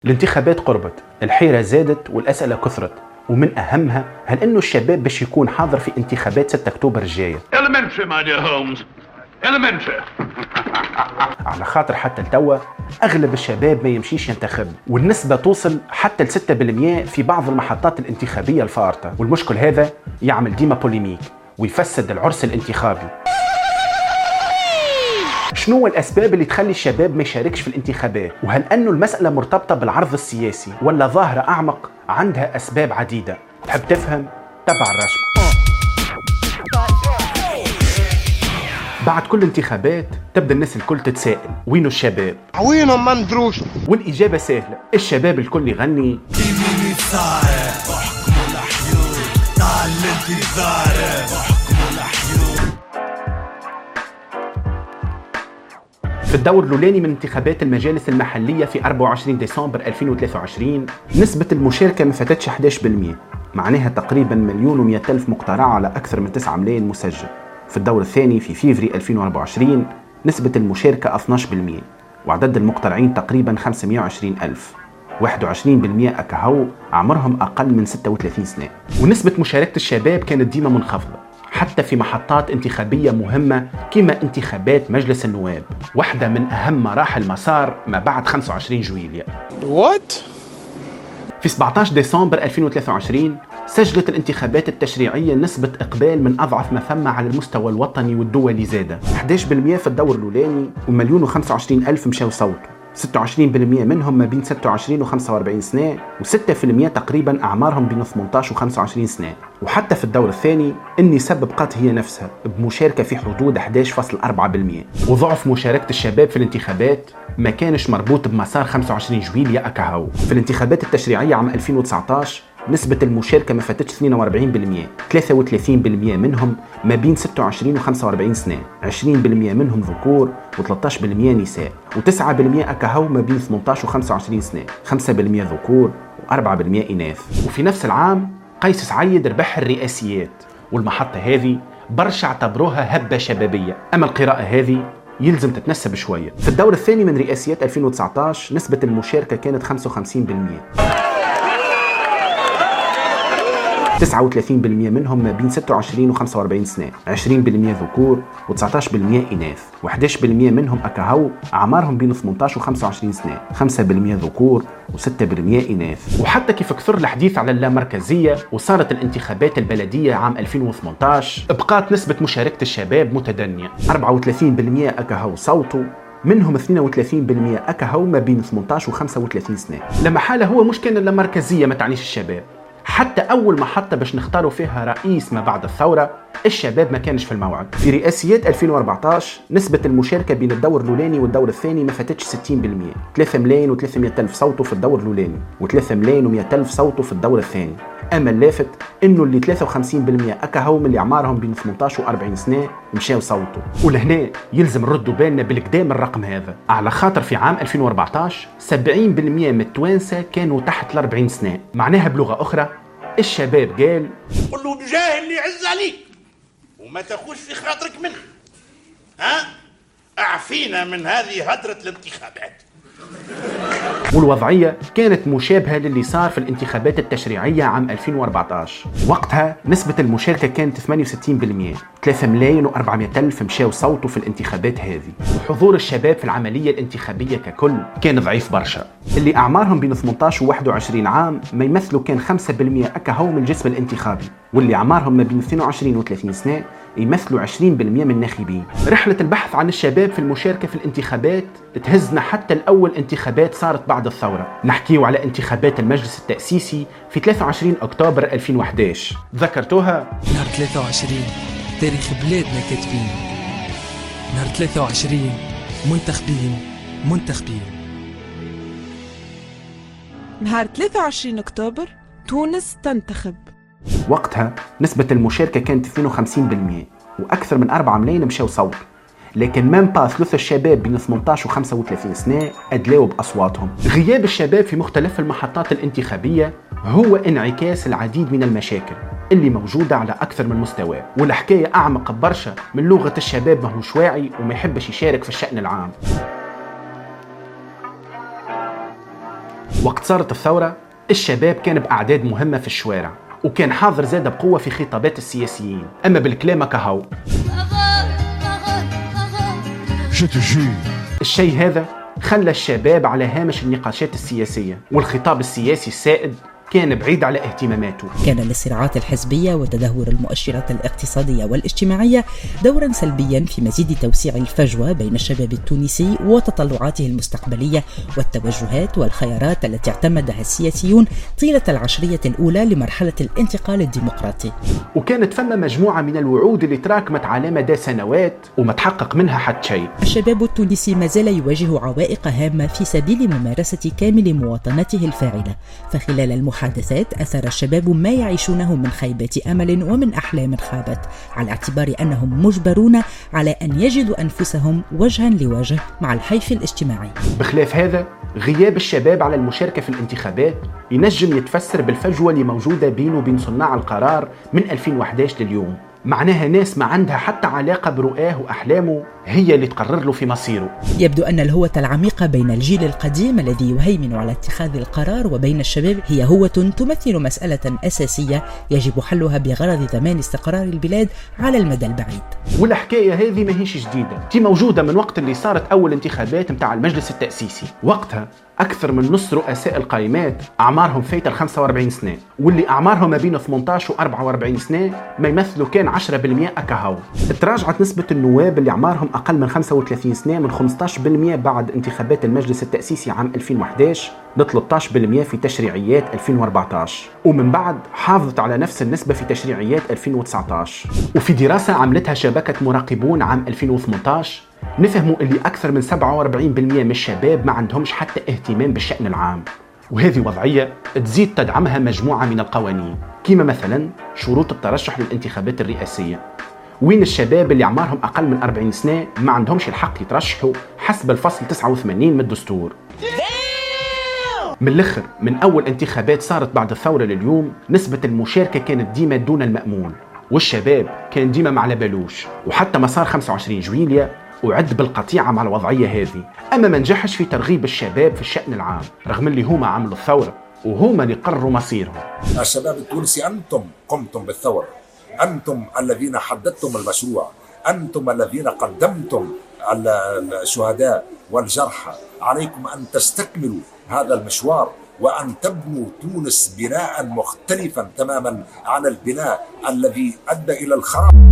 الانتخابات قربت، الحيرة زادت والأسئلة كثرت، ومن أهمها هل إنه الشباب باش يكون حاضر في انتخابات 6 أكتوبر الجاية؟ Elementary, my dear Holmes. Elementary. على خاطر حتى التوا أغلب الشباب ما يمشيش ينتخب، والنسبة توصل حتى ل 6% في بعض المحطات الانتخابية الفارطة، والمشكل هذا يعمل ديما بوليميك ويفسد العرس الانتخابي. شنو الأسباب اللي تخلي الشباب ما يشاركش في الانتخابات؟ وهل أنه المسألة مرتبطة بالعرض السياسي ولا ظاهرة أعمق عندها أسباب عديدة؟ تحب تفهم؟ تبع الرشمة. بعد كل انتخابات تبدأ الناس الكل تتساءل وينو الشباب؟ وينهم ما ندروش؟ والإجابة سهلة، الشباب الكل يغني في الدور الأولاني من انتخابات المجالس المحلية في 24 ديسمبر 2023 نسبة المشاركة ما فاتتش 11%، معناها تقريبا 1,100,000 مقترع على أكثر من 9 ملايين مسجل. في الدور الثاني في فيفري 2024 نسبة المشاركة 12%، وعدد المقترعين تقريبا 520,000، 21% أكهو عمرهم أقل من 36 سنة. ونسبة مشاركة الشباب كانت ديما منخفضة حتى في محطات انتخابية مهمة كما انتخابات مجلس النواب، واحدة من أهم مراحل مسار ما بعد 25 جويلية. في 17 ديسمبر 2023 سجلت الانتخابات التشريعية نسبة إقبال من أضعف ما ثم على المستوى الوطني والدولي زادة، 11% في الدور الأولاني و1,025,000 مشاو صوتوا، 26% منهم ما بين 26 و 45 سنة، و6% تقريبا أعمارهم بين 18 و 25 سنة. وحتى في الدور الثاني النسب بقت هي نفسها بمشاركة في حدود 11.4%. وضعف مشاركة الشباب في الانتخابات ما كانش مربوط بمسار 25 جويلية أكهو. في الانتخابات التشريعية عام 2019 نسبة المشاركة ما فاتتش 42%، 33% منهم ما بين 26 و 45 سنة، 20% منهم ذكور و13% نساء، و9% أكهو ما بين 18 و 25 سنة، 5% ذكور و4% إناث. وفي نفس العام قيس سعيد ربح الرئاسيات، والمحطة هذه برشا اعتبروها هبة شبابية، أما القراءة هذه يلزم تتنسب شوية. في الدور الثاني من رئاسيات 2019 نسبة المشاركة كانت 55%، 39% منهم ما بين 26 و 45 سنة، 20% ذكور و19% إناث، و11% منهم أكهو أعمارهم بين 18 و 25 سنة، 5% ذكور و6% إناث. وحتى كيف كثر الحديث على اللامركزية وصارت الانتخابات البلدية عام 2018 بقات نسبة مشاركة الشباب متدنية، 34% أكهو صوتوا، منهم 32% أكهو ما بين 18 و 35 سنة. لما حالة هو مش كان اللامركزية ما تعنيش الشباب، حتى أول محطة باش نختاروا فيها رئيس ما بعد الثورة الشباب ما كانش في الموعد. في رئاسيات 2014 نسبة المشاركة بين الدور الأولاني والدور الثاني ما فاتتش 60%، 3,300,000 صوتوا في الدور الأولاني و3,100,000 صوتوا في الدور الثاني. أما اللافت إنه اللي 53% أكهو من اللي أعمارهم بين 18 و 40 سنة مشاو صوتوا. ولهنا يلزم نردوا بالنا بالقدام الرقم هذا، على خاطر في عام 2014 70% من التوانسة كانوا تحت ال 40 سنة، معناها بلغة أخرى الشباب قال قل له بجاه اللي يعز عليك وما تاخوش في خاطرك منه، اعفينا من هذه هدرة الانتخابات. والوضعية كانت مشابهة للي صار في الانتخابات التشريعية عام 2014. وقتها نسبة المشاركة كانت 68%، 3,400,000 مشاو صوتوا في الانتخابات هذه. وحضور الشباب في العملية الانتخابية ككل كان ضعيف برشا، اللي أعمارهم بين 18 و 21 عام ما يمثلوا كان 5% أكهو من الجسم الانتخابي، واللي أعمارهم ما بين 22 و 30 سنة يمثلوا 20% من الناخبين. رحلة البحث عن الشباب في المشاركة في الانتخابات تهزنا حتى الأول انتخابات صارت بعد الثورة. نحكيو على انتخابات المجلس التأسيسي في 23 أكتوبر 2011. ذكرتوها؟ نهار 23 تاريخ بلادنا كاتبين، نهار 23 منتخبين. نهار 23 أكتوبر تونس تنتخب. وقتها نسبة المشاركة كانت 52%، وأكثر من 4 ملايين مشاو صوت، لكن مام ثلث الشباب بين 18 و 35 سنة أدلاوا بأصواتهم. غياب الشباب في مختلف المحطات الانتخابية هو انعكاس العديد من المشاكل اللي موجودة على أكثر من مستوى، والحكاية أعمق برشا من لغة الشباب ماهوش واعي وما يحبش يشارك في الشأن العام. وقت صارت الثورة الشباب كان بأعداد مهمة في الشوارع، وكان حاضر زاد بقوة في خطابات السياسيين. أما بالكلام كهو الشيء هذا خلى الشباب على هامش النقاشات السياسية، والخطاب السياسي السائد كان بعيد على اهتماماته. كان للصراعات الحزبية وتدهور المؤشرات الاقتصادية والاجتماعية دورا سلبيا في مزيد توسيع الفجوة بين الشباب التونسي وتطلعاته المستقبلية والتوجهات والخيارات التي اعتمدها السياسيون طيلة العشرية الأولى لمرحلة الانتقال الديمقراطي. وكانت فما مجموعة من الوعود اللي تراكمت على مدى سنوات وما تحقق منها حتى شيء. الشباب التونسي ما زال يواجه عوائق هامة في سبيل ممارسة كامل مواطنته الفاعلة، فخلال المحادثات أثار الشباب ما يعيشونه من خيبة أمل ومن أحلام خابت، على اعتبار أنهم مجبرون على أن يجدوا أنفسهم وجها لوجه مع الحيف الاجتماعي. بخلاف هذا، غياب الشباب على المشاركة في الانتخابات ينجم يتفسر بالفجوة اللي موجودة بينه وبين صناع القرار من 2011 لليوم. معناها ناس ما عندها حتى علاقة برؤاه وأحلامه هي اللي تقرر له في مصيره. يبدو أن الهوة العميقة بين الجيل القديم الذي يهيمن على اتخاذ القرار وبين الشباب هي هوة تمثل مسألة أساسية يجب حلها بغرض ضمان استقرار البلاد على المدى البعيد. والحكاية هذه ما هيش جديدة، دي موجودة من وقت اللي صارت أول انتخابات متاع المجلس التأسيسي. وقتها أكثر من نص رؤساء القائمات أعمارهم فايتة ال 45 سنة، واللي أعمارهم ما بين 18 و 44 سنة ما يمثلوا كان 10% أكهو. تراجعت نسبة النواب اللي أعمارهم أقل من 35 سنة من 15% بعد انتخابات المجلس التأسيسي عام 2011 ل 13% في تشريعيات 2014، ومن بعد حافظت على نفس النسبة في تشريعيات 2019. وفي دراسة عملتها شبكة مراقبون عام 2018 نفهموا اللي أكثر من 47% من الشباب ما عندهمش حتى اهتمام بالشأن العام، وهذه وضعية تزيد تدعمها مجموعة من القوانين، كما مثلا شروط الترشح للانتخابات الرئاسية، وين الشباب اللي أعمارهم أقل من 40 سنة ما عندهمش الحق يترشحوا حسب الفصل 89 من الدستور. من الآخر، من أول انتخابات صارت بعد الثورة لليوم نسبة المشاركة كانت ديما دون المأمول، والشباب كان ديما ما على بالوش، وحتى مسار 25 جويلية وعد بالقطيعة مع الوضعية هذه. أما ما نجحش في ترغيب الشباب في الشأن العام رغم اللي هما عملوا الثورة وهما اللي قرروا مصيرهم. الشباب التونسي أنتم قمتم بالثورة، أنتم الذين حددتم المشروع، أنتم الذين قدمتم الشهداء والجرحى. عليكم أن تستكملوا هذا المشوار وأن تبنوا تونس بناء مختلفا تماما عن البناء الذي أدى إلى الخراب.